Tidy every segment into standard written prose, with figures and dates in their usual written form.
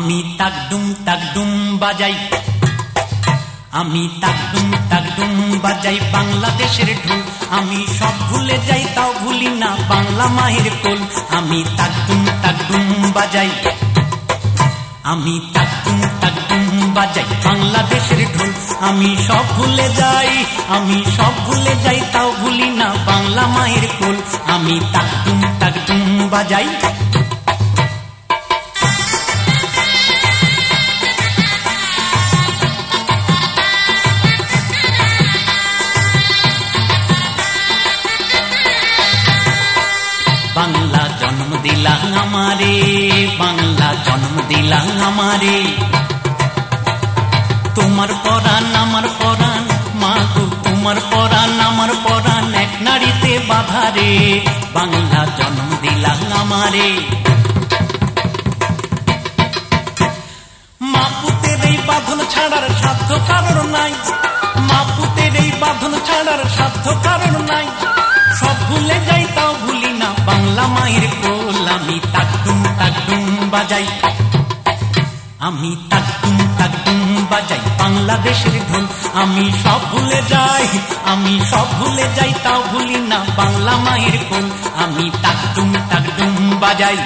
আমি তাকডুম বাজাই, আমি তাকডুম বাজাই বাংলাদেশের ঢোল। আমি সব ভুলে যাই তাও ভুলি না বাংলা মায়ের কোল। আমি তাকডুম বাজাই, আমি তাকডুম বাজাই বাংলাদেশের ঢোল। আমি সব ভুলে যাই, আমি সব ভুলে যাই তাও ভুলি না বাংলা মায়ের কোল। আমি তাকডুম বাজাই। বাংলা জন্ম দিলা আমারে, বাংলা জন্ম দিলা আমারে। তোমার পরাণ আমার পরাণ, মা গো তোমার পরাণ আমার পরাণ, এক নারীতে বাঁধারে। বাংলা জন্ম দিলা আমারে। মা পুতের এই বাঁধন ছাড়ার সাধ্য কারণ নাই, মা পুতের এই বাঁধন ছাড়ার সাধ্য কারণ নাই। সব ভুলে যাই তাও ভুলি না বাংলা মায়ের কোল। আমি তাকডুম বাজাই, আমি তাকডুম বাজাই বাংলাদেশের ঢোল। আমি সব ভুলে যাই, আমি সব ভুলে যাই তাও ভুলি না বাংলা মায়ের কোল। আমি তাকডুম বাজাই।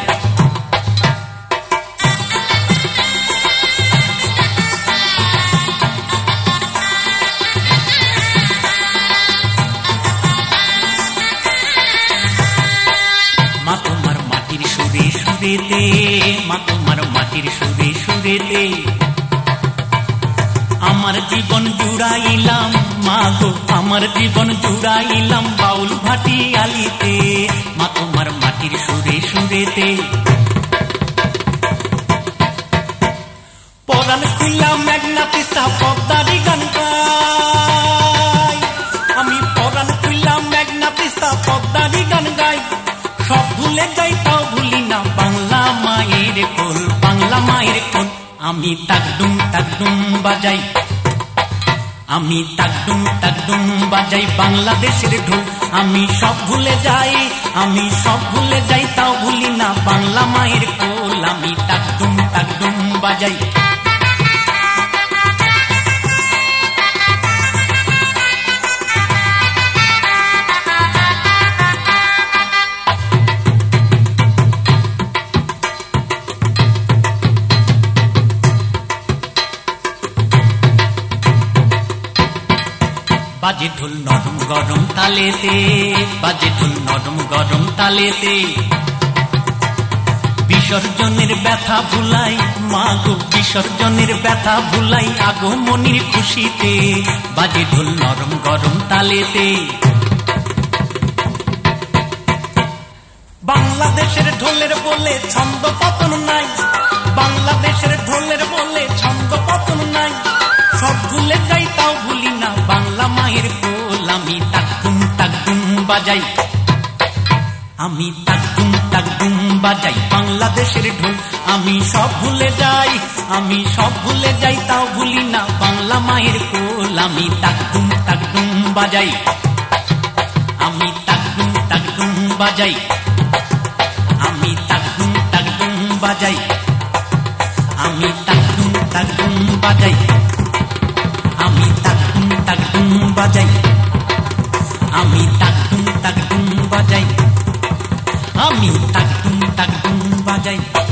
মা তোমার মাটির সুরে সুরেতে, মা তোমার মাটির সুরে সুরেতে আমার জীবন জুড়াইলাম। মা গো আমার জীবন জুড়াইলাম বাউল ভাটি আলিতে। মা তোমার মাটির সুরে সুরেতে পরাণ খুললাম মেঘনা তিস্তা পদ্মারি গান গাই। আমি পরাণ খুললাম মেঘনা তিস্তা পদ্মারি গান গাই। সব ভুলে যাই তাও ভুলি না বাংলা মায়ের কোল, বাংলা মায়ের কোল। আমি তাকডুম বাজাই, আমি তাকডুম বাজাই বাংলাদেশের ঢোল। আমি সব ভুলে যাই, আমি সব ভুলে যাই তাও ভুলি না বাংলা মায়ের কোল। আমি তাকডুম বাজাই। বাজে ঢোল নরম গরম তালেতে, বাজে ঢোল নরম গরম তালেতে। বিসর্জনের ব্যথা ভুলাই মা গো, বিসর্জনের ব্যথা ভুলাই আগমনীর খুশিতে। বাজে ঢোল নরম গরম তালেতে। বাংলাদেশের ঢোলের বলে ছন্দ পতন নাই, বাংলাদেশের ঢোলের বলে ছন্দ পতন নাই। সব ভুলে যাই তাও ভুলি না বাংলা মায়ের কোল। আমি তাকডুম বাজাই, আমি তাকডুম বাজাই বাংলাদেশের ঢোল। আমি সব ভুলে যাই, আমি সব ভুলে যাই তাও ভুলি না বাংলা মায়ের কোল। আমি তাকডুম বাজাই, আমি তাকডুম বাজাই, আমি তাকডুম বাজাই, আমি তাকডুম বাজাই, আমি তাকডুম বাজাই, আমি তাকডুম বাজাই, আমি তাকডুম বাজাই।